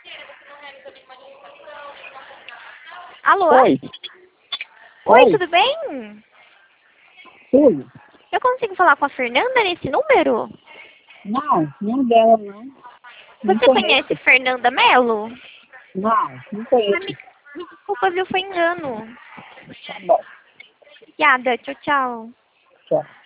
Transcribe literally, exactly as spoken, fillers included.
Alô? Oi. Oi, Oi. tudo bem? Tudo? Eu consigo falar com a Fernanda nesse número? Não, não dela, não. Não Você conheço. conhece Fernanda Mello? Não, não Ah, conheço. me, me desculpa, viu? Foi engano. Tá bom. Obrigada, tchau, tchau. Tchau.